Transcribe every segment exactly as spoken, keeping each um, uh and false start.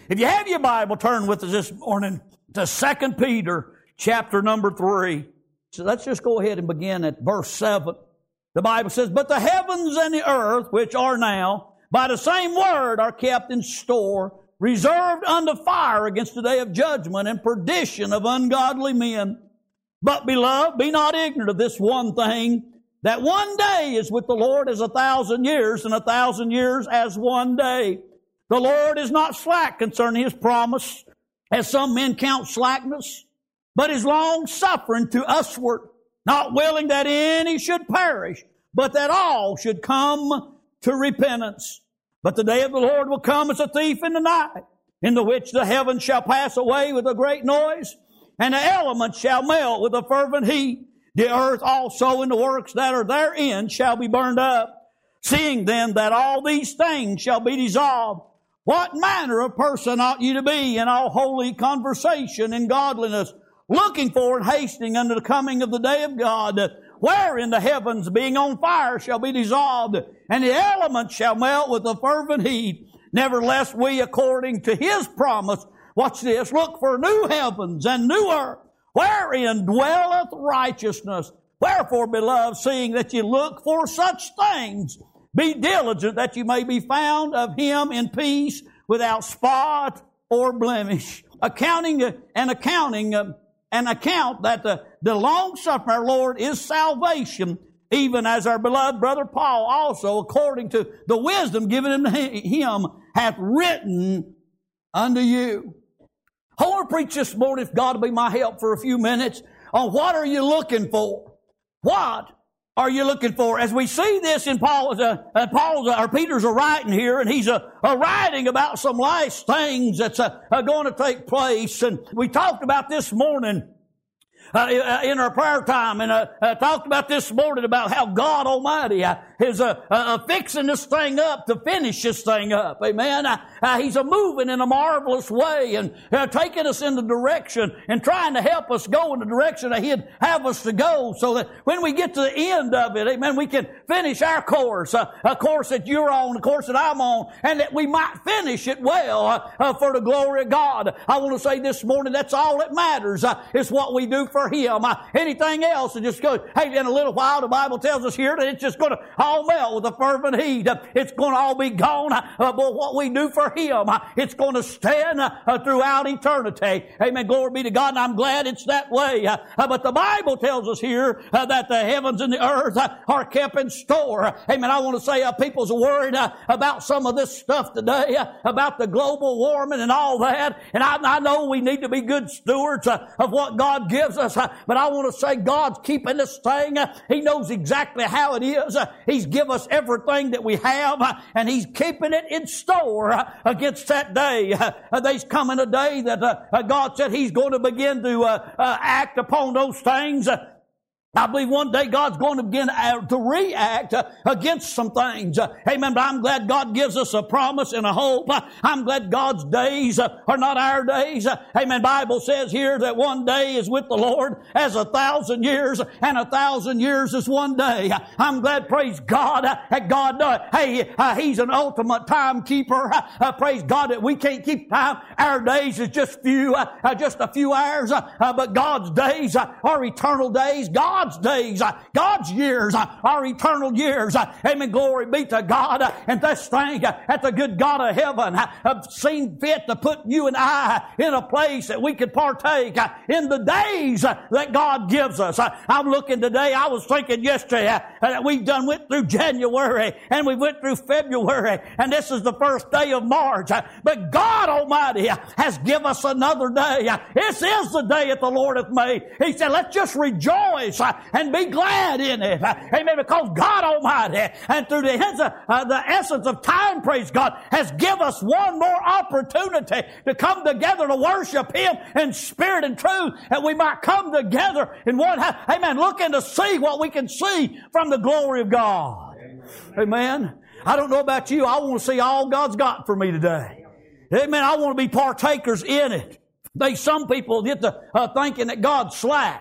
If you have your Bible, turn with us this morning to Second Peter chapter number three. So let's just go ahead and begin at verse seven. The Bible says, "But the heavens and the earth, which are now, by the same word are kept in store, reserved unto fire against the day of judgment and perdition of ungodly men. But, beloved, be not ignorant of this one thing, that one day is with the Lord as a thousand years, and a thousand years as one day. The Lord is not slack concerning His promise, as some men count slackness, but is long-suffering to usward, not willing that any should perish, but that all should come to repentance. But the day of the Lord will come as a thief in the night, in the which the heavens shall pass away with a great noise, and the elements shall melt with a fervent heat. The earth also and the works that are therein shall be burned up. Seeing then that all these things shall be dissolved, what manner of person ought you to be in all holy conversation and godliness, looking for and hastening unto the coming of the day of God, wherein the heavens being on fire shall be dissolved, and the elements shall melt with a fervent heat. Nevertheless we, according to His promise," watch this, "look for new heavens and new earth, wherein dwelleth righteousness. Wherefore, beloved, seeing that ye look for such things, be diligent that you may be found of Him in peace, without spot or blemish, accounting and accounting an account that the, the long suffering our Lord is salvation, even as our beloved brother Paul also, according to the wisdom given unto him, hath written unto you." I want to preach this morning, if God will be my help for a few minutes, on what are you looking for? What are you looking for? As we see this in Paul's, uh, uh, Paul's, uh, or Peter's a writing here, and he's a, a writing about some last things that's uh, uh, going to take place. And we talked about this morning Uh, in our prayer time, and uh, uh, talked about this morning about how God Almighty uh, is uh, uh, fixing this thing up to finish this thing up. Amen. Uh, uh, he's a moving in a marvelous way and uh, taking us in the direction and trying to help us go in the direction that He'd have us to go, so that when we get to the end of it, amen, we can finish our course, uh, a course that you're on, the course that I'm on, and that we might finish it well uh, uh, for the glory of God. I want to say this morning, that's all that matters. Uh, it's what we do for Him. Uh, anything else, it just goes, hey, in a little while, the Bible tells us here that it's just going to all melt with a fervent heat. Uh, it's going to all be gone. Uh, but what we do for Him, uh, it's going to stand uh, uh, throughout eternity. Amen. Glory be to God. And I'm glad it's that way. Uh, uh, but the Bible tells us here uh, that the heavens and the earth uh, are kept in store. Uh, amen. I want to say uh, people's worried uh, about some of this stuff today, uh, about the global warming and all that. And I, I know we need to be good stewards uh, of what God gives us. Uh, But I want to say God's keeping this thing. He knows exactly how it is. He's given us everything that we have, and He's keeping it in store against that day. There's coming a day that God said He's going to begin to act upon those things. I believe one day God's going to begin to react against some things. Amen. But I'm glad God gives us a promise and a hope. I'm glad God's days are not our days. Amen. Bible says here that one day is with the Lord as a thousand years, and a thousand years is one day. I'm glad, praise God, that God, uh, hey, uh, He's an ultimate timekeeper. Uh, praise God that we can't keep time. Our days is just few, uh, just a few hours, uh, but God's days uh, are eternal days. God God's days, God's years are eternal years. Amen. Glory be to God. And this thing that the good God of heaven have seen fit to put you and I in a place that we could partake in the days that God gives us. I'm looking today, I was thinking yesterday that we've done went through January and we went through February, and this is the first day of March. But God Almighty has given us another day. This is the day that the Lord hath made. He said, let's just rejoice and be glad in it. Amen. Because God Almighty, and through the, uh, the essence of time, praise God, has given us one more opportunity to come together to worship Him in spirit and truth, and we might come together in one house. Amen. Looking to see what we can see from the glory of God. Amen. Amen. I don't know about you. I want to see all God's got for me today. Amen. I want to be partakers in it. They, some people get to uh, thinking that God's slack.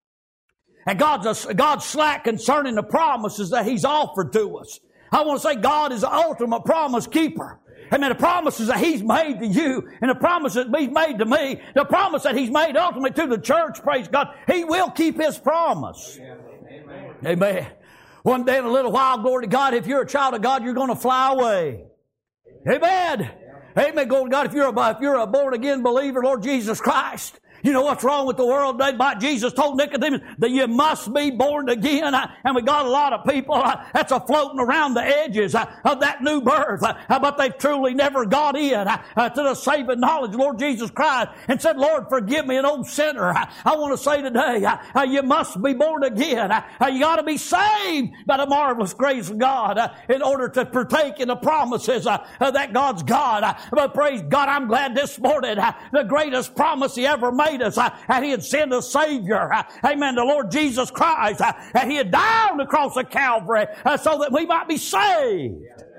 And God's, a, God's slack concerning the promises that He's offered to us. I want to say God is the ultimate promise keeper. Amen. The promises that He's made to you and the promises that He's made to me, the promise that He's made ultimately to the church, praise God, He will keep His promise. Amen. Amen. One day in a little while, glory to God, if you're a child of God, you're going to fly away. Amen. Amen. Glory to God. If you're a, if you're a born again believer, Lord Jesus Christ, you know what's wrong with the world today? Jesus told Nicodemus that you must be born again. And we got a lot of people that's floating around the edges of that new birth. But they've truly never got in to the saving knowledge of Lord Jesus Christ and said, Lord, forgive me, an old sinner. I want to say today, you must be born again. You got to be saved by the marvelous grace of God in order to partake in the promises that God's God. But praise God, I'm glad this morning the greatest promise He ever made us, uh, and He had sent a Savior, uh, amen, the Lord Jesus Christ, uh, and He had died on the cross of Calvary uh, so that we might be saved.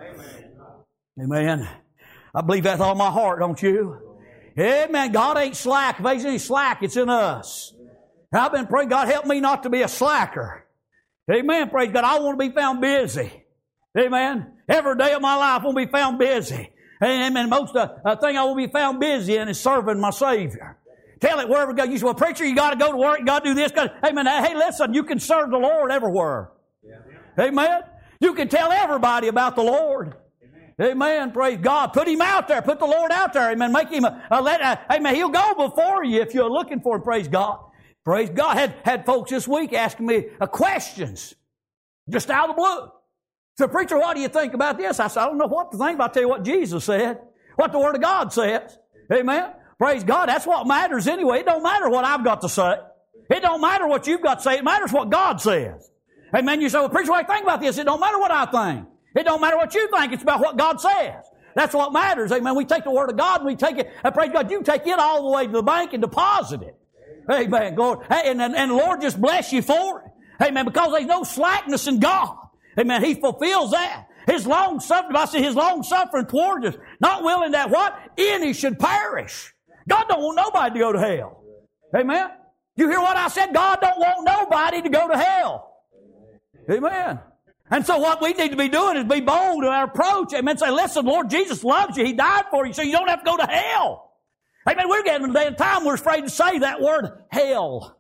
Amen. Amen. I believe that with all my heart, don't you? Amen. God ain't slack. If He's any slack, it's in us. And I've been praying, God, help me not to be a slacker. Amen. Praise God. I want to be found busy. Amen. Every day of my life I want to be found busy. Amen. Most of the uh, thing I want to be found busy in is serving my Savior. Tell it wherever you go. You say, well, preacher, you got to go to work. You got to do this. Gotta, amen. Hey, listen, you can serve the Lord everywhere. Yeah. Amen. You can tell everybody about the Lord. Amen. Amen. Praise God. Put Him out there. Put the Lord out there. Amen. Make Him, a, a let, a, amen. He'll go before you if you're looking for Him. Praise God. Praise God. Had, had folks this week asking me uh, questions just out of the blue. So, preacher, what do you think about this? I said, I don't know what to think, but I'll tell you what Jesus said, what the Word of God says. Amen. Praise God. That's what matters anyway. It don't matter what I've got to say. It don't matter what you've got to say. It matters what God says. Amen. You say, well, preacher, what do you think about this? It don't matter what I think. It don't matter what you think. It's about what God says. That's what matters. Amen. We take the Word of God and we take it, and praise God, you take it all the way to the bank and deposit it. Amen. Lord. Hey, and, and, and the Lord just bless you for it. Amen. Because there's no slackness in God. Amen. He fulfills that. His long suffering, I say His long suffering towards us, not willing that what? Any should perish. God don't want nobody to go to hell. Amen. You hear what I said? God don't want nobody to go to hell. Amen. And so what we need to be doing is be bold in our approach. Amen. Say, listen, Lord Jesus loves you. He died for you, so you don't have to go to hell. Amen. We're getting a day and time we're afraid to say that word, hell.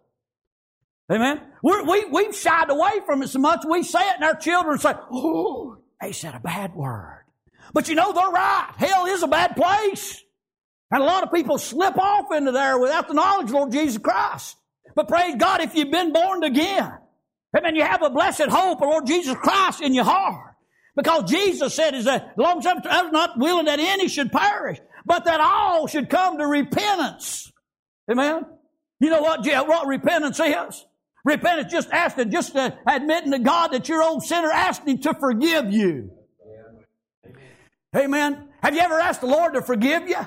Amen. We're, we, we've shied away from it so much, we say it and our children say, oh, they said a bad word. But you know, they're right. Hell is a bad place. And a lot of people slip off into there without the knowledge of Lord Jesus Christ. But praise God, if you've been born again, amen, you have a blessed hope of Lord Jesus Christ in your heart. Because Jesus said, is that long suffering, I was not willing that any should perish, but that all should come to repentance. Amen. You know what, what repentance is? Repentance just asking, just uh, admitting to God that you're old sinner, asking Him to forgive you. Amen. Have you ever asked the Lord to forgive you?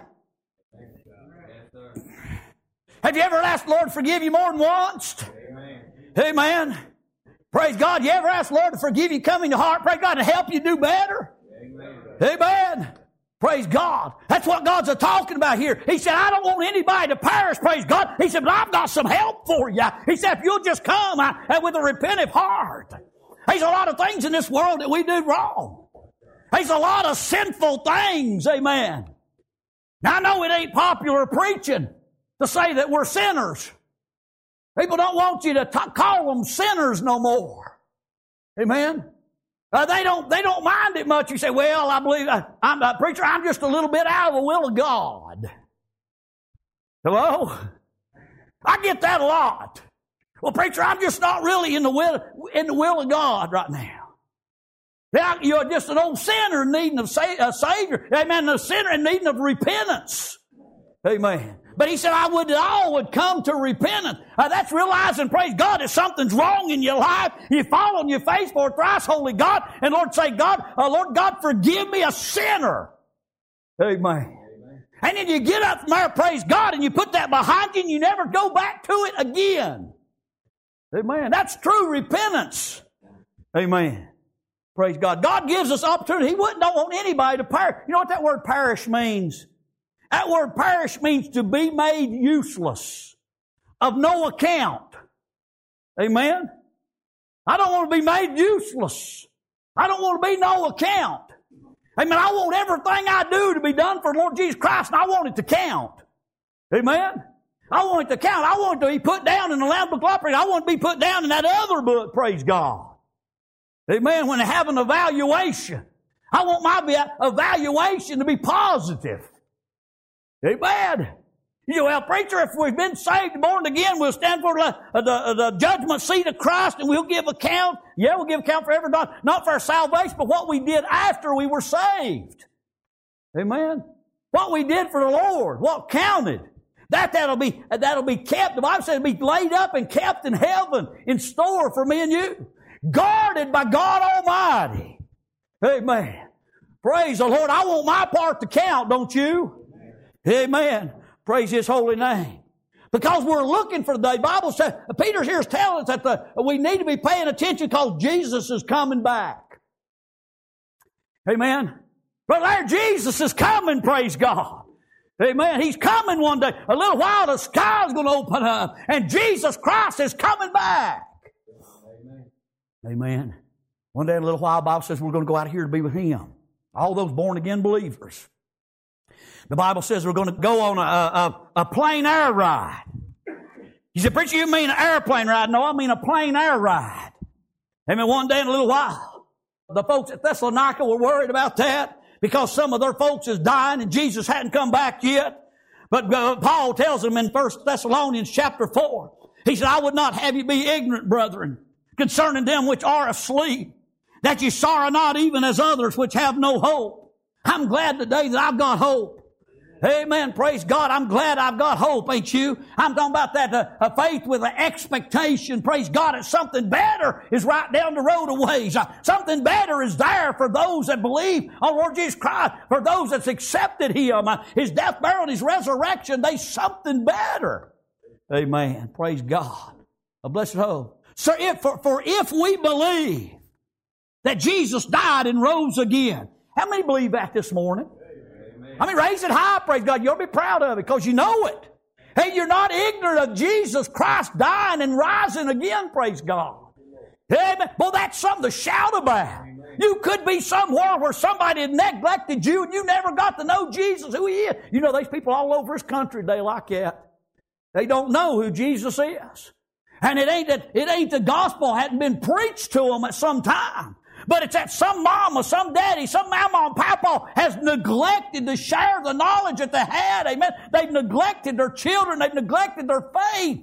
Have you ever asked the Lord to forgive you more than once? Amen. Amen. Praise God. You ever asked the Lord to forgive you, come in your heart, praise God, to help you do better? Amen. Amen. Praise God. That's what God's talking about here. He said, I don't want anybody to perish, praise God. He said, but I've got some help for you. He said, if you'll just come uh, with a repentant heart. There's a lot of things in this world that we do wrong. There's a lot of sinful things. Amen. Now, I know it ain't popular preaching to say that we're sinners. People don't want you to t- call them sinners no more. Amen. Uh, they don't. They don't mind it much. You say, "Well, I believe uh, I'm a preacher. I'm just a little bit out of the will of God." Hello. I get that a lot. Well, preacher, I'm just not really in the will in the will of God right now. Now, you're just an old sinner needing a Savior. Amen. A sinner in need of repentance. Amen. But He said, I would that all would come to repentance. Uh, that's realizing, praise God, that something's wrong in your life. You fall on your face for thrice, holy God, and Lord say, God, uh, Lord God, forgive me, a sinner. Amen. Amen. And then you get up from there, praise God, and you put that behind you, and you never go back to it again. Amen. That's true repentance. Amen. Praise God. God gives us opportunity. He wouldn't don't want anybody to perish. You know what that word perish means? That word perish means to be made useless, of no account. Amen? I don't want to be made useless. I don't want to be no account. Amen. I want everything I do to be done for the Lord Jesus Christ, and I want it to count. Amen. I want it to count. I want it to be put down in the Lamb Book of Life. I want it to be put down in that other book, praise God. Amen. When they have an evaluation, I want my evaluation to be positive. Amen. You know, well, preacher, if we've been saved and born again, we'll stand for the, the, the judgment seat of Christ and we'll give account. Yeah, we'll give account for every dollar, not for our salvation, but what we did after we were saved. Amen. What we did for the Lord, what counted. That, that'll be, that'll be kept. The Bible says it'll be laid up and kept in heaven in store for me and you. Guarded by God Almighty. Amen. Praise the Lord. I want my part to count, don't you? Amen. Praise His holy name. Because we're looking for the day. The Bible says, Peter here is telling us that the, we need to be paying attention because Jesus is coming back. Amen. But there Jesus is coming, praise God. Amen. He's coming one day. A little while the sky is going to open up and Jesus Christ is coming back. Amen. Amen. One day in a little while the Bible says we're going to go out here to be with Him. All those born again believers. The Bible says we're going to go on a, a, a plane air ride. You said, preacher, you mean an airplane ride? No, I mean a plane air ride. Amen. One day in a little while, the folks at Thessalonica were worried about that because some of their folks is dying and Jesus hadn't come back yet. But uh, Paul tells them in First Thessalonians chapter four, he said, I would not have you be ignorant, brethren, concerning them which are asleep, that you sorrow not even as others which have no hope. I'm glad today that I've got hope. Amen. Praise God. I'm glad I've got hope, ain't you? I'm talking about that uh, a faith with an expectation. Praise God. That something better is right down the road a ways. Uh, something better is there for those that believe on Lord Jesus Christ. For those that's accepted Him. Uh, his death, burial, and His resurrection. There's something better. Amen. Praise God. A blessed hope. So if, for, for if we believe that Jesus died and rose again. How many believe that this morning? I mean, raise it high, praise God. You'll be proud of it because you know it. Hey, you're not ignorant of Jesus Christ dying and rising again, praise God. Amen. Well, that's something to shout about. You could be somewhere where somebody had neglected you and you never got to know Jesus, who He is. You know, there's people all over this country today like that. They don't know who Jesus is. And it ain't that, it ain't the gospel hadn't been preached to them at some time. But it's that some mama, some daddy, some mama and papa has neglected to share the knowledge that they had. Amen. They've neglected their children. They've neglected their faith.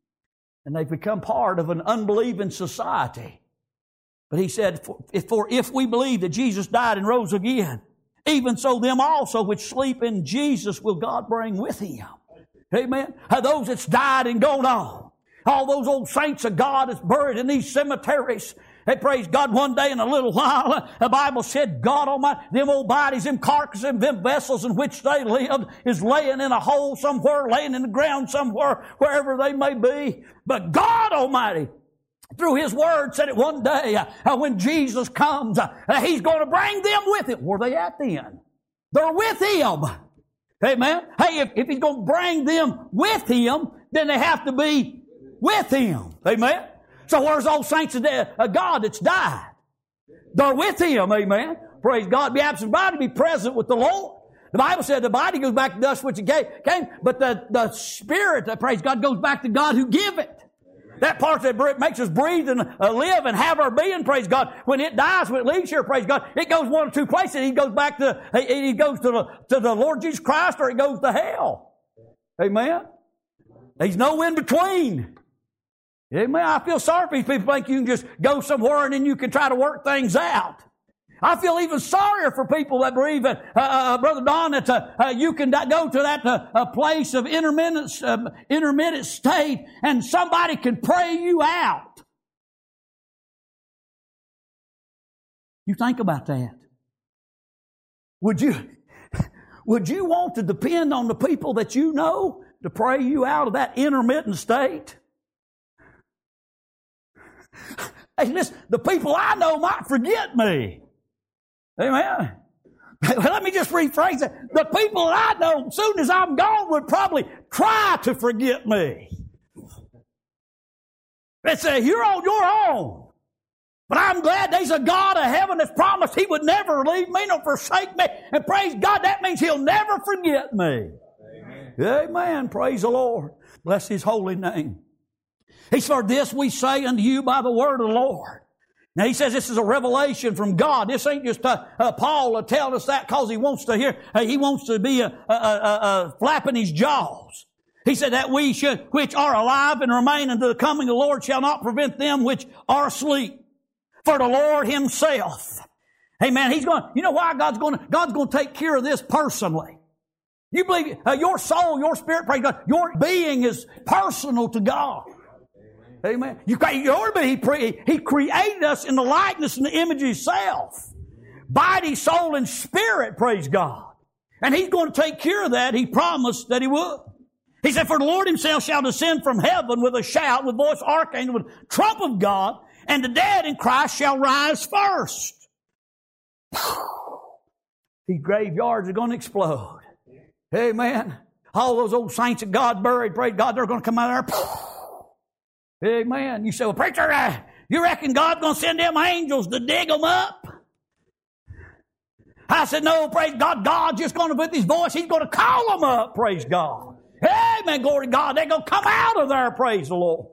And they've become part of an unbelieving society. But he said, for if, for if we believe that Jesus died and rose again, even so them also which sleep in Jesus will God bring with Him. Amen. Those that's died and gone on. All those old saints of God that's buried in these cemeteries. Hey, praise God, one day in a little while, the Bible said, God Almighty, them old bodies, them carcasses, them vessels in which they lived is laying in a hole somewhere, laying in the ground somewhere, wherever they may be. But God Almighty, through His Word, said it one day, uh, when Jesus comes, uh, He's going to bring them with Him. Where are they at then? They're with Him. Amen. Hey, if, if He's going to bring them with Him, then they have to be with Him. Amen. So where's those saints of God that's died? They're with Him, amen. Praise God. Be absent body, be present with the Lord. The Bible said the body goes back to dust which it came, but the, the spirit, praise God, goes back to God who give it. That part that makes us breathe and uh, live and have our being, praise God. When it dies, when it leaves here, praise God, it goes one or two places. He goes back to, he, he goes to the, to the Lord Jesus Christ or it goes to hell. Amen. There's no in between. Amen. I feel sorry for these people think you can just go somewhere and then you can try to work things out. I feel even sorrier for people that believe that, uh, uh, Brother Don, that uh, uh, you can go to that uh, a place of intermittent, uh, intermittent state and somebody can pray you out. You think about that. Would you, would you want to depend on the people that you know to pray you out of that intermittent state? Hey, listen, the people I know might forget me. Amen. Let me just rephrase that. The people that I know, as soon as I'm gone, would probably try to forget me. They say, you're on your own. But I'm glad there's a God of heaven that's promised He would never leave me nor forsake me. And praise God, that means He'll never forget me. Amen. Amen. Praise the Lord. Bless His holy name. He said, for this we say unto you by the word of the Lord. Now he says this is a revelation from God. This ain't just uh, uh, Paul uh, telling us that because he wants to hear, uh, he wants to be uh, uh, uh, uh, flapping his jaws. He said that we should, which are alive and remain unto the coming of the Lord shall not prevent them which are asleep. For the Lord Himself. Amen. He's going, you know why God's going to, God's going to take care of this personally. You believe uh, your soul, your spirit, praise God, your being is personal to God. Amen. You, your he, he created us in the likeness and the image of Himself. Body, soul, and spirit, praise God. And He's going to take care of that. He promised that He would. He said, for the Lord Himself shall descend from heaven with a shout, with voice of archangel, with trump of God, and the dead in Christ shall rise first. These graveyards are going to explode. Amen. All those old saints that God buried, praise God, they're going to come out of there. Amen. You say, well, preacher, uh, you reckon God's going to send them angels to dig them up? I said, no, praise God. God's just going to put His voice. He's going to call them up, praise God. Amen, glory to God. They're going to come out of there, praise the Lord.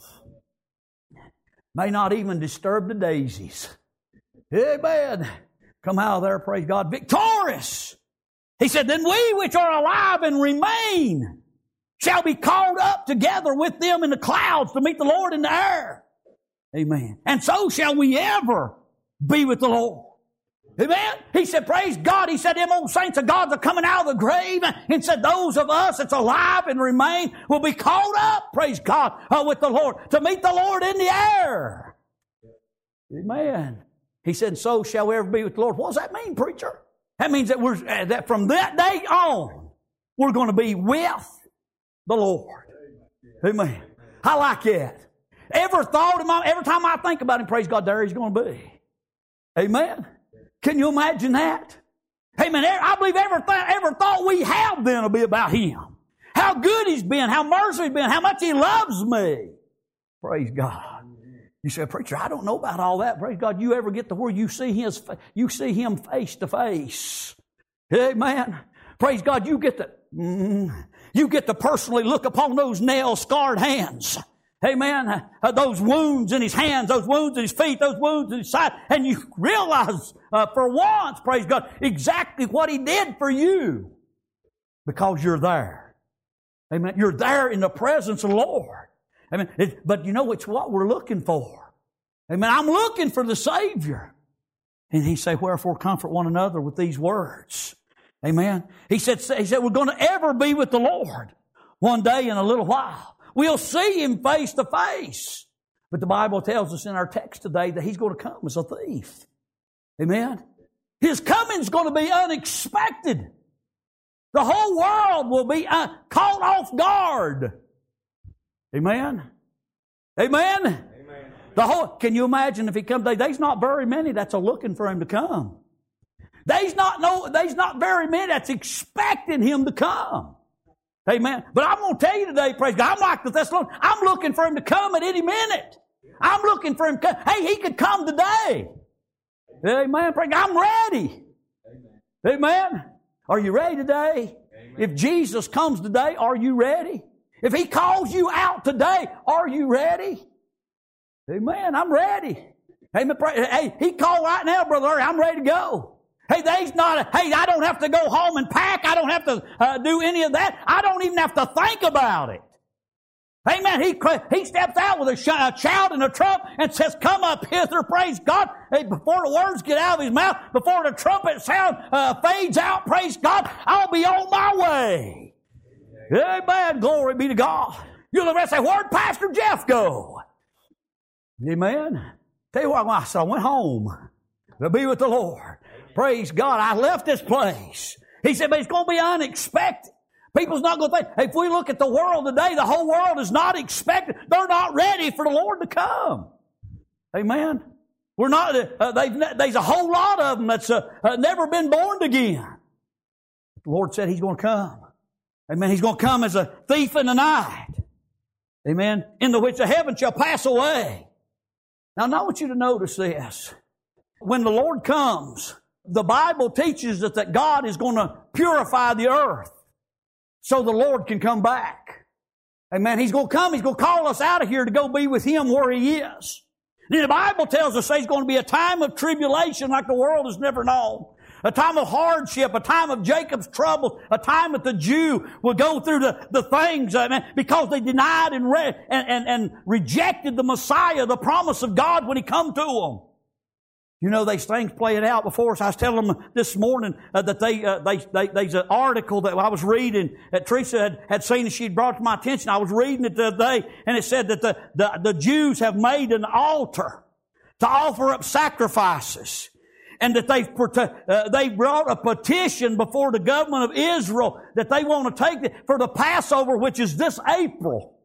May not even disturb the daisies. Amen. Come out of there, praise God, victorious. He said, then we which are alive and remain shall be called up together with them in the clouds to meet the Lord in the air. Amen. And so shall we ever be with the Lord. Amen. He said, praise God. He said, them old saints of God are coming out of the grave. And said, those of us that's alive and remain will be called up, praise God, uh, with the Lord, to meet the Lord in the air. Amen. He said, so shall we ever be with the Lord. What does that mean, preacher? That means that we're, uh, that from that day on, we're going to be with the Lord. Amen. I like that. Ever thought of my, every time I think about Him, praise God, there He's going to be. Amen. Can you imagine that? Amen. I believe every, every thought we have then will be about Him. How good He's been, how merciful He's been, how much He loves me. Praise God. You say, preacher, I don't know about all that. Praise God. You ever get to where you see His, you see Him face to face? Amen. Praise God. You get to, mm, you get to personally look upon those nail-scarred hands. Amen. Uh, those wounds in His hands, those wounds in His feet, those wounds in His side. And you realize uh, for once, praise God, exactly what He did for you. Because you're there. Amen. You're there in the presence of the Lord. Amen. It, but you know, it's what we're looking for. Amen. I'm looking for the Savior. And He said, wherefore comfort one another with these words. Amen. He said, he said we're going to ever be with the Lord one day in a little while. We'll see Him face to face. But the Bible tells us in our text today that He's going to come as a thief. Amen? His coming's going to be unexpected. The whole world will be uh, caught off guard. Amen? Amen? Amen? The whole, can you imagine if He comes? There's not very many that's a looking for Him to come. There's not, no, there's not very many that's expecting Him to come. Amen. But I'm going to tell you today, praise God, I'm like the Thessalonians. I'm looking for Him to come at any minute. I'm looking for Him. Hey, He could come today. Amen. Praise God. I'm ready. Amen. Amen. Are you ready today? Amen. If Jesus comes today, are you ready? If He calls you out today, are you ready? Amen. I'm ready. Amen. Hey, He called right now, Brother Larry. I'm ready to go. Hey, there's not a, hey, I don't have to go home and pack. I don't have to uh, do any of that. I don't even have to think about it. Amen. He, he steps out with a, sh- a shout and a trump and says, come up hither, praise God. Hey, before the words get out of His mouth, before the trumpet sound uh, fades out, praise God, I'll be on my way. Amen. Glory be to God. You'll look and say, where'd Pastor Jeff go? Amen. Tell you what, I said, I went home to be with the Lord. Praise God, I left this place. He said, but it's going to be unexpected. People's not going to think, if we look at the world today, the whole world is not expected. They're not ready for the Lord to come. Amen. We're not, uh, they've, there's a whole lot of them that's uh, uh, never been born again. The Lord said He's going to come. Amen. He's going to come as a thief in the night. Amen. In the which the heaven shall pass away. Now, I want you to notice this. When the Lord comes, the Bible teaches us that God is going to purify the earth so the Lord can come back. Amen. He's going to come. He's going to call us out of here to go be with Him where He is. Then the Bible tells us there's going to be a time of tribulation like the world has never known. A time of hardship, a time of Jacob's trouble, a time that the Jew will go through the, the things uh, because they denied and, re- and, and, and rejected the Messiah, the promise of God when He come to them. You know, these things playing out before us. I was telling them this morning uh, that they, uh, they, they, there's an article that I was reading that Teresa had, had seen and she'd brought to my attention. I was reading it the other day, and it said that the, the, the Jews have made an altar to offer up sacrifices. And that they've, uh, they brought a petition before the government of Israel that they want to take it for the Passover, which is this April.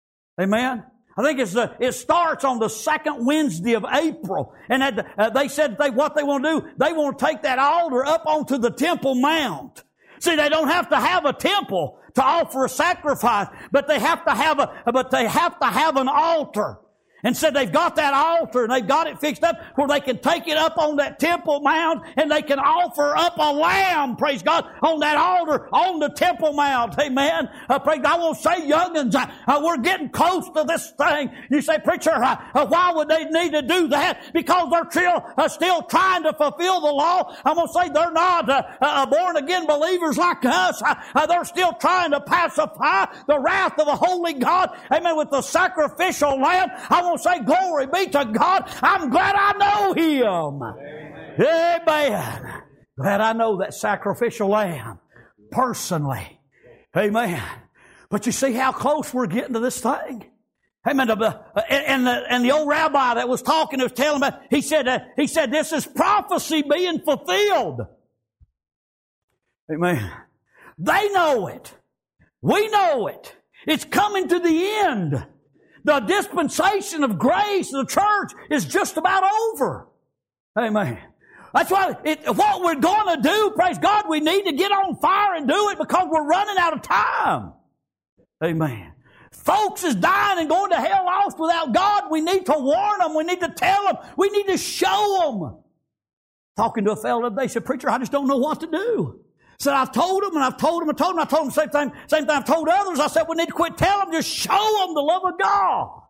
Amen. I think it's the, it starts on the second Wednesday of April. And that, uh, they said they, what they want to do, they want to take that altar up onto the Temple Mount. See, they don't have to have a temple to offer a sacrifice, but they have to have a, but they have to have an altar. And said they've got that altar and they've got it fixed up where they can take it up on that Temple Mount and they can offer up a lamb, praise God, on that altar on the Temple Mount. Amen. Uh, praise God. I won't say young'uns, uh, uh, we're getting close to this thing. You say, preacher, uh, uh, why would they need to do that? Because they're still, uh, still trying to fulfill the law. I'm going to say they're not uh, uh, born again believers like us. Uh, uh, they're still trying to pacify the wrath of the holy God. Amen. With the sacrificial lamb. I want to say glory be to God. I'm glad I know Him. Amen. Amen. Glad I know that sacrificial lamb personally. Amen. But you see how close we're getting to this thing. Amen. And the, and the old rabbi that was talking was telling me, he said, uh, he said, this is prophecy being fulfilled. Amen. They know it. We know it. It's coming to the end. The dispensation of grace of the church is just about over. Amen. That's why it, what we're going to do, praise God, we need to get on fire and do it because we're running out of time. Amen. Folks is dying and going to hell lost without God. We need to warn them. We need to tell them. We need to show them. Talking to a fellow the other day, he said, preacher, I just don't know what to do. Said, I've told them and I've told them and told them. I told them the same thing, same thing I've told others. I said, we need to quit telling them. Just show them the love of God.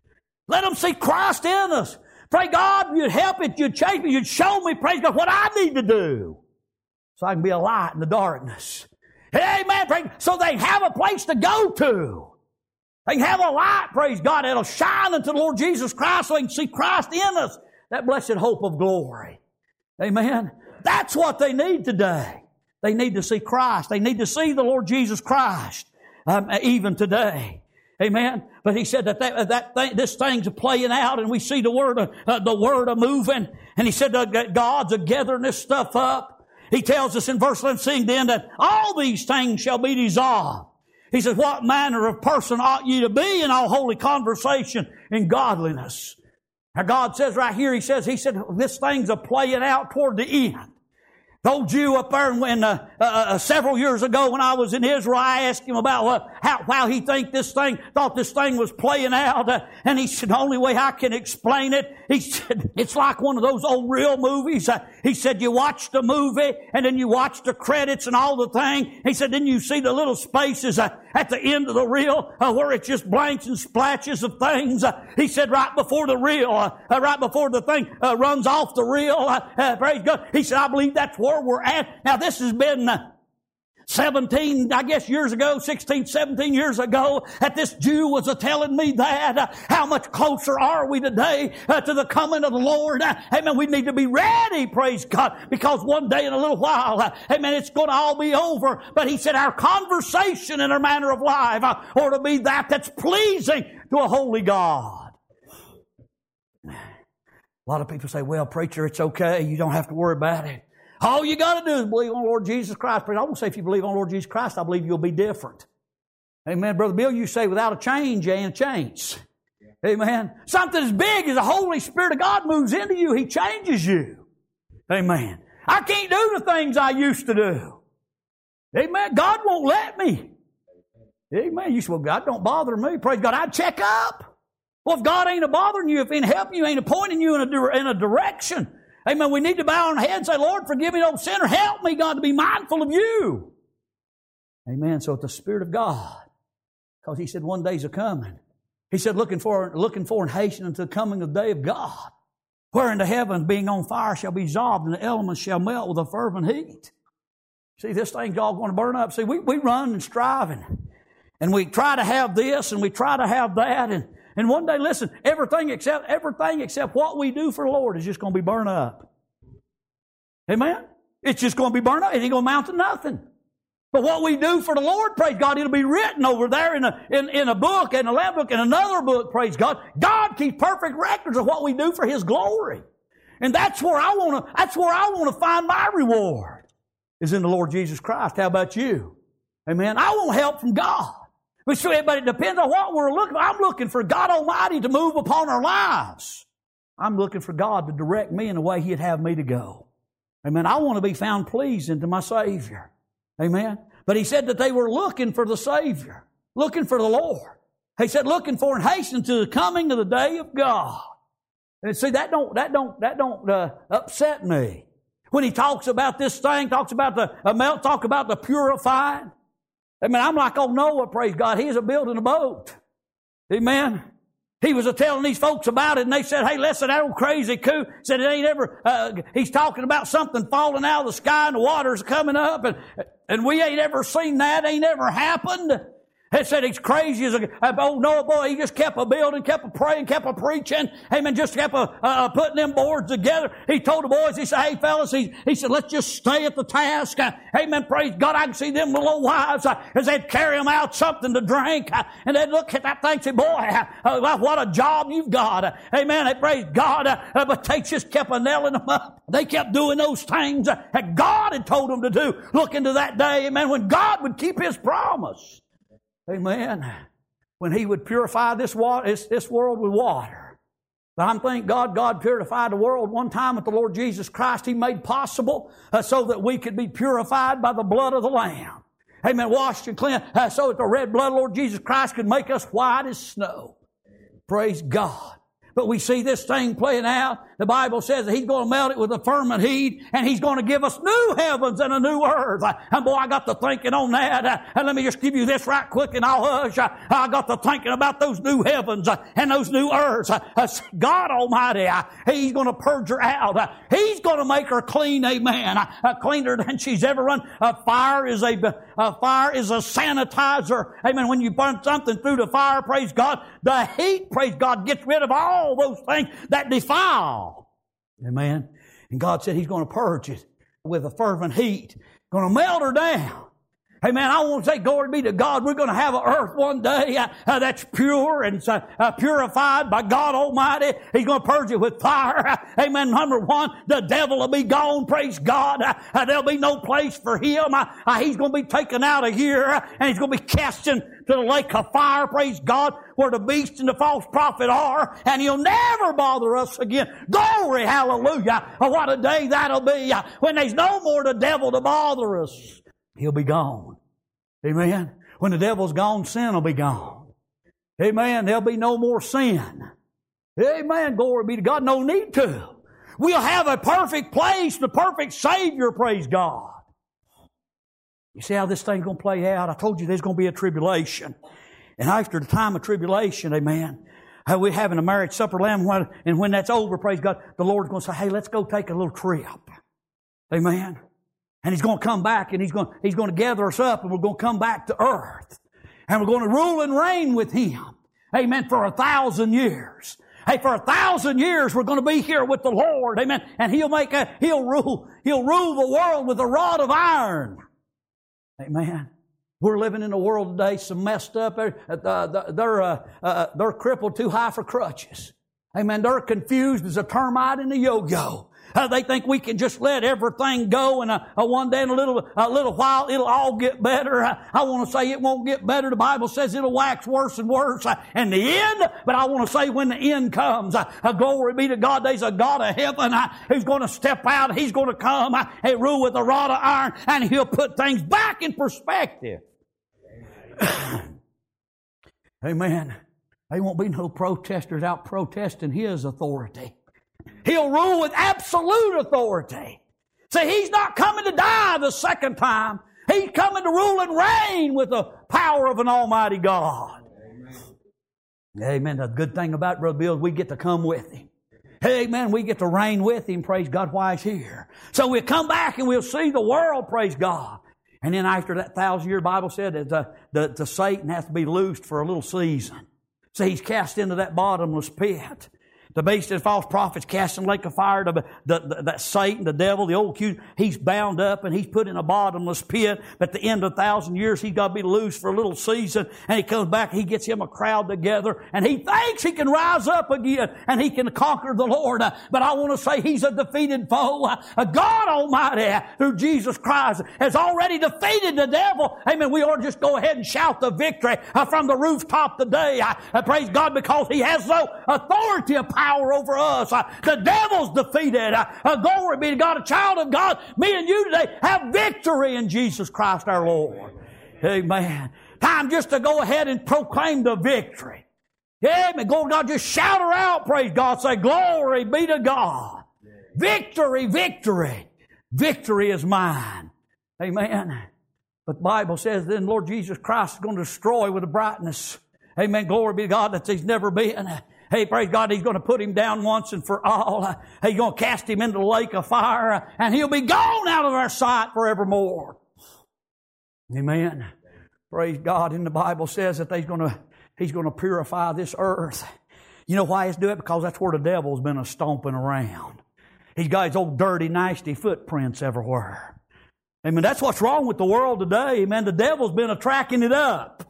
Let them see Christ in us. Pray God, you'd help it, you'd change me, you'd show me, praise God, what I need to do. So I can be a light in the darkness. Amen. Pray, so they have a place to go to. They can have a light, praise God, that'll shine unto the Lord Jesus Christ so they can see Christ in us. That blessed hope of glory. Amen. That's what they need today. They need to see Christ. They need to see the Lord Jesus Christ, um, even today. Amen. But he said that that, that thing, this thing's playing out, and we see the word, of, uh, the word of moving. And he said that God's a gathering this stuff up. He tells us in verse eleven, seeing then that all these things shall be dissolved. He says, what manner of person ought ye to be in all holy conversation and godliness? Now God says right here, he says, he said, this thing's a playing out toward the end. The old Jew up there, when uh, uh, several years ago when I was in Israel, I asked him about uh, how, how he think this thing, thought this thing was playing out. Uh, and he said, the only way I can explain it, he said, it's like one of those old real movies. Uh, he said, you watch the movie and then you watch the credits and all the thing. He said, then you see the little spaces uh, at the end of the reel uh, where it just blanks and splashes of things. Uh, he said, right before the reel, uh, uh, right before the thing uh, runs off the reel, uh, uh, praise God. He said, I believe that's where we're at. Now this has been uh, seventeen, I guess years ago, sixteen, seventeen years ago, that this Jew was uh, telling me that. Uh, how much closer are we today uh, to the coming of the Lord? Uh, amen. We need to be ready, praise God, because one day in a little while, uh, amen, it's going to all be over. But he said our conversation and our manner of life uh, ought to be that that's pleasing to a holy God. A lot of people say, well, preacher, it's okay. You don't have to worry about it. All you got to do is believe on the Lord Jesus Christ. But I won't say if you believe on the Lord Jesus Christ, I believe you'll be different. Amen. Brother Bill, you say without a change, you ain't a change. Yeah. Amen. Something as big as the Holy Spirit of God moves into you, He changes you. Amen. I can't do the things I used to do. Amen. God won't let me. Amen. You say, well, God don't bother me. Praise God. I'd check up. Well, if God ain't a bothering you, if He ain't helping you, He ain't pointing you in a, in a direction, amen, we need to bow our head and say, Lord, forgive me, no sinner. Help me, God, to be mindful of you. Amen. So it's the Spirit of God. Because He said one day's a-coming. He said, looking for, looking for and hastening to the coming of the day of God, wherein the heavens being on fire shall be dissolved, and the elements shall melt with a fervent heat. See, this thing's all going to burn up. See, we, we run and strive, and, and we try to have this, and we try to have that, and, and one day, listen, everything except, everything except what we do for the Lord is just going to be burned up. Amen? It's just going to be burned up. It ain't going to amount to nothing. But what we do for the Lord, praise God, it'll be written over there in a, in, in a book, in a lab book, in another book, praise God. God keeps perfect records of what we do for His glory. And that's where I want to, that's where I want to find my reward, is in the Lord Jesus Christ. How about you? Amen. I want help from God. But it depends on what we're looking for. I'm looking for God Almighty to move upon our lives. I'm looking for God to direct me in the way He'd have me to go. Amen. I want to be found pleasing to my Savior. Amen. But He said that they were looking for the Savior, looking for the Lord. He said, looking for and hastening to the coming of the day of God. And see, that don't that don't that don't uh, upset me. When He talks about this thing, talks about the uh, melt, talk about the purifying. I mean, I'm like, oh Noah, praise God, he was a building a boat. Amen. He was a telling these folks about it, and they said, hey, listen, that old crazy coo said it ain't ever, uh, he's talking about something falling out of the sky and the water's coming up, and, and we ain't ever seen that, ain't ever happened. He said he's crazy as a, oh Noah boy, he just kept a building, kept a praying, kept a preaching, amen, just kept a, uh, putting them boards together. He told the boys, he said, hey fellas, he, he said, let's just stay at the task. Uh, amen, praise God, I can see them little wives uh, as they'd carry them out something to drink, uh, and they'd look at that thing and say, boy, uh, uh, what a job you've got. Uh, amen, they praise God, uh, uh, but they just kept a nailing them up. They kept doing those things uh, that God had told them to do. Look into that day, amen, when God would keep His promise. Amen. When He would purify this water, this, this world with water. But I'm thank God, God purified the world one time with the Lord Jesus Christ. He made possible uh, so that we could be purified by the blood of the Lamb. Amen. Washed and cleansed uh, so that the red blood of the Lord Jesus Christ could make us white as snow. Praise God. But we see this thing playing out. The Bible says that He's going to melt it with a fervent heat, and He's going to give us new heavens and a new earth. And boy, I got to thinking on that. And let me just give you this right quick and I'll hush. I got to thinking about those new heavens and those new earths. God Almighty, He's going to purge her out. He's going to make her clean, amen. Cleaner than she's ever run. Fire is a, a fire is a sanitizer. Amen. When you burn something through the fire, praise God, the heat, praise God, gets rid of all those things that defile. Amen. And God said He's going to purge it with a fervent heat. Going to melt her down. Amen. I want to say glory be to God. We're going to have an earth one day uh, uh, that's pure and uh, uh, purified by God Almighty. He's going to purge it with fire. Uh, amen. Number one, the devil will be gone. Praise God. Uh, uh, there'll be no place for him. Uh, uh, he's going to be taken out of here, uh, and he's going to be cast into the lake of fire. Praise God, where the beast and the false prophet are, and he'll never bother us again. Glory, hallelujah. Uh, what a day that'll be uh, when there's no more the devil to bother us. He'll be gone. Amen. When the devil's gone, sin will be gone. Amen. There'll be no more sin. Amen. Glory be to God. No need to. We'll have a perfect place, the perfect Savior, praise God. You see how this thing's going to play out? I told you there's going to be a tribulation. And after the time of tribulation, amen, we're having a marriage supper lamb, and when that's over, praise God, the Lord's going to say, hey, let's go take a little trip. Amen. And He's going to come back, and He's going, He's going to gather us up, and we're going to come back to earth. And we're going to rule and reign with Him. Amen. For a thousand years. Hey, for a thousand years we're going to be here with the Lord. Amen. And He'll make a, He'll rule, He'll rule the world with a rod of iron. Amen. We're living in a world today so messed up. They're, uh, they're, uh, uh, they're crippled too high for crutches. Amen. They're confused as a termite in a yo-yo. Uh, they think we can just let everything go, and uh, uh, one day in a little a little while it'll all get better. Uh, I want to say it won't get better. The Bible says it'll wax worse and worse uh, in the end. But I want to say when the end comes, uh, uh, glory be to God, there's a God of heaven uh, who's going to step out. He's going to come uh, and rule with a rod of iron, and He'll put things back in perspective. Amen. There won't be no protesters out protesting His authority. He'll rule with absolute authority. See, He's not coming to die the second time. He's coming to rule and reign with the power of an almighty God. Amen. Amen. The good thing about Brother Bill is we get to come with Him. Amen. We get to reign with Him, praise God, while He's here. So we'll come back and we'll see the world, praise God. And then after that thousand year, Bible said that the, the, the Satan has to be loosed for a little season. So he's cast into that bottomless pit. The beast and false prophets cast in the lake of fire. The, the, the, that Satan, the devil, the old accuser, he's bound up and he's put in a bottomless pit. But at the end of a thousand years, he's got to be loose for a little season. And he comes back, he gets him a crowd together, and he thinks he can rise up again and he can conquer the Lord. Uh, but I want to say he's a defeated foe. Uh, a God Almighty, uh, through Jesus Christ, has already defeated the devil. Amen. We ought to just go ahead and shout the victory uh, from the rooftop today. Uh, uh, praise God, because He has no authority of power over us. Uh, the devil's defeated. Uh, uh, glory be to God. A child of God, me and you today have victory in Jesus Christ our Lord. Amen. Time just to go ahead and proclaim the victory. Amen. Glory to God. Just shout her out. Praise God. Say, glory be to God. Victory, victory. Victory is mine. Amen. But the Bible says then Lord Jesus Christ is going to destroy with a brightness. Amen. Glory be to God that He's never been. Hey, praise God, He's going to put him down once and for all. He's going to cast him into the lake of fire, and he'll be gone out of our sight forevermore. Amen. Praise God. And the Bible says that He's going to, He's going to purify this earth. You know why He's doing it? Because that's where the devil's been a stomping around. He's got his old dirty, nasty footprints everywhere. Amen. That's what's wrong with the world today. Amen. The devil's been attracting it up.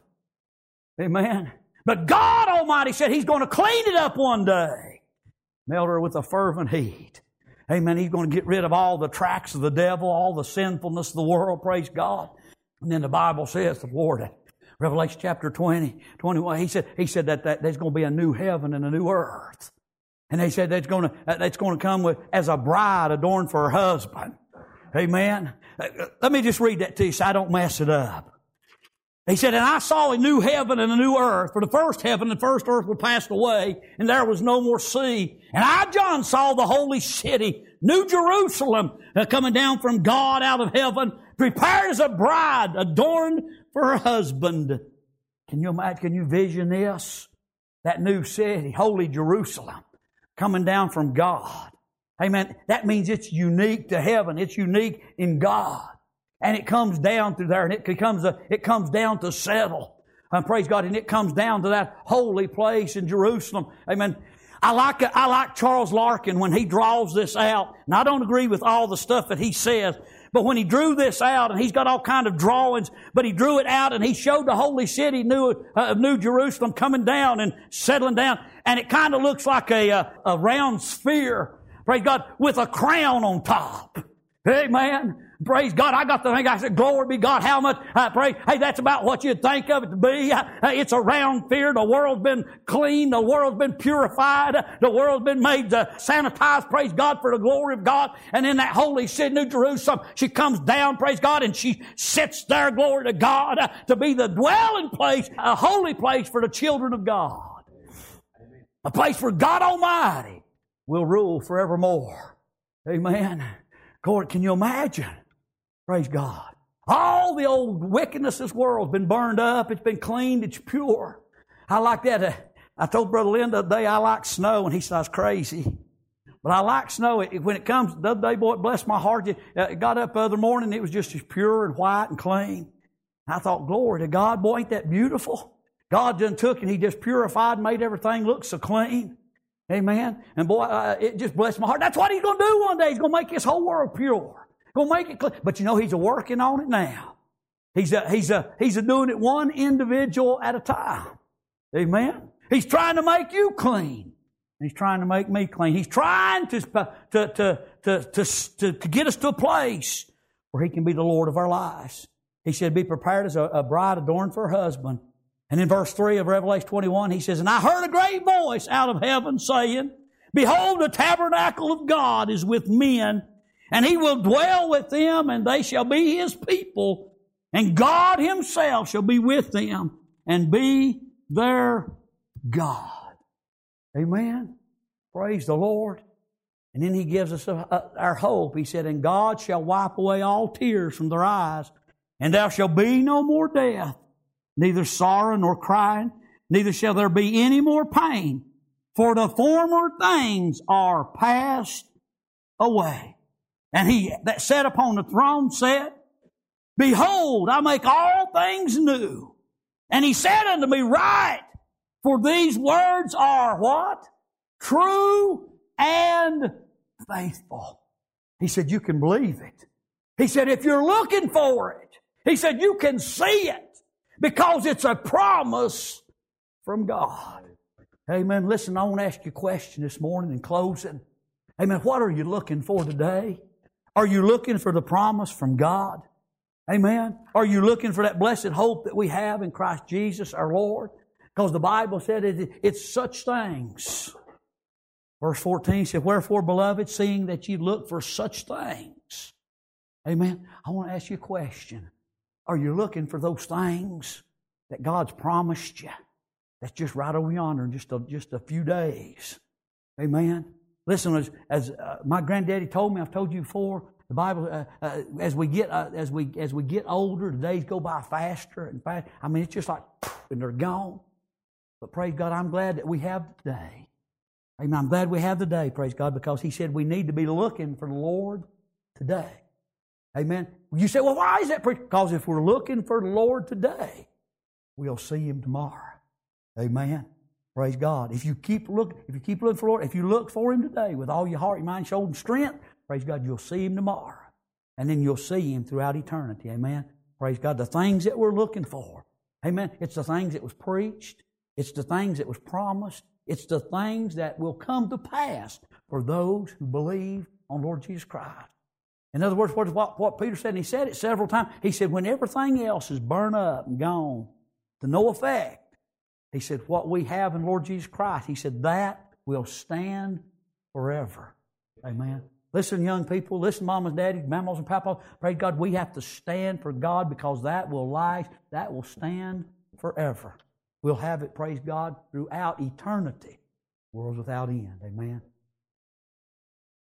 Amen. But God Almighty said He's going to clean it up one day. Melt her with a fervent heat. Amen. He's going to get rid of all the tracks of the devil, all the sinfulness of the world. Praise God. And then the Bible says, the Lord, Revelation chapter twenty, twenty-one, He said, He said that, that there's going to be a new heaven and a new earth. And they said that's going to, that's going to come with, as a bride adorned for her husband. Amen. Let me just read that to you so I don't mess it up. He said, and I saw a new heaven and a new earth. For the first heaven and the first earth were passed away, and there was no more sea. And I, John, saw the holy city, New Jerusalem, uh, coming down from God out of heaven, prepared as a bride, adorned for her husband. Can you imagine, can you vision this? That new city, holy Jerusalem, coming down from God. Amen. That means it's unique to heaven. It's unique in God. And it comes down through there, and it comes, uh, it comes down to settle. And praise God, and it comes down to that holy place in Jerusalem. Amen. I like, I like Charles Larkin when he draws this out. And I don't agree with all the stuff that he says, but when he drew this out, and he's got all kind of drawings, but he drew it out and he showed the holy city, New, uh, New Jerusalem, coming down and settling down. And it kind of looks like a, a, a round sphere, praise God, with a crown on top. Amen. Praise God. I got to think, I said, glory be God, how much, I pray. Hey, that's about what you'd think of it to be. Uh, it's a round sphere. The world's been cleaned. The world's been purified. The world's been made uh, sanitized. Praise God for the glory of God. And in that holy city, New Jerusalem, she comes down, praise God, and she sits there, glory to God, uh, to be the dwelling place, a holy place for the children of God. A place where God Almighty will rule forevermore. Amen. God, can you imagine? Praise God. All the old wickedness of this world has been burned up. It's been cleaned. It's pure. I like that. Uh, I told Brother Lynn the other day I like snow, and he said I was crazy. But I like snow. It, when it comes, the other day, boy, it blessed my heart. It uh, got up the other morning, it was just as pure and white and clean. I thought, glory to God. Boy, ain't that beautiful? God just took and He just purified and made everything look so clean. Amen. And boy, uh, it just blessed my heart. That's what He's going to do one day. He's going to make this whole world pure. Going to make it clean. But you know, He's a working on it now. He's a, he's a, he's a doing it one individual at a time. Amen. He's trying to make you clean. He's trying to make me clean. He's trying to, to, to, to, to, to, to get us to a place where He can be the Lord of our lives. He said, be prepared as a, a bride adorned for her husband. And in verse three of Revelation twenty-one, He says, and I heard a great voice out of heaven saying, behold, the tabernacle of God is with men, and He will dwell with them, and they shall be His people, and God Himself shall be with them and be their God. Amen. Praise the Lord. And then He gives us a, a, our hope. He said, and God shall wipe away all tears from their eyes, and there shall be no more death, neither sorrow nor crying, neither shall there be any more pain, for the former things are passed away. And He that sat upon the throne said, behold, I make all things new. And He said unto me, write, for these words are what? True and faithful. He said, you can believe it. He said, if you're looking for it, He said, you can see it because it's a promise from God. Amen. Listen, I want to ask you a question this morning in closing. Amen. What are you looking for today? Are you looking for the promise from God? Amen. Are you looking for that blessed hope that we have in Christ Jesus our Lord? Because the Bible said it, it's such things. Verse fourteen said, wherefore, beloved, seeing that you look for such things. Amen. I want to ask you a question. Are you looking for those things that God's promised you? That's just right over yonder in just a, just a few days. Amen. Listen, as, as uh, my granddaddy told me, I've told you before, the Bible, uh, uh, as we get uh, as we as we get older, the days go by faster and faster. I mean, it's just like, and they're gone. But praise God, I'm glad that we have the day. Amen. I'm glad we have the day, praise God, because He said we need to be looking for the Lord today. Amen. You say, well, why is that? Because if we're looking for the Lord today, we'll see Him tomorrow. Amen. Praise God. If you keep looking, if you keep looking for the Lord, if you look for Him today with all your heart, your mind, soul, and strength, praise God, you'll see Him tomorrow. And then you'll see Him throughout eternity. Amen. Praise God. The things that we're looking for. Amen. It's the things that was preached. It's the things that was promised. It's the things that will come to pass for those who believe on Lord Jesus Christ. In other words, what, what Peter said, and he said it several times, he said, when everything else is burned up and gone to no effect, he said, what we have in Lord Jesus Christ, he said, that will stand forever. Amen. Listen, young people, listen, mamas, daddies, mamas, and papas, praise God, we have to stand for God because that will last, that will stand forever. We'll have it, praise God, throughout eternity. Worlds without end. Amen.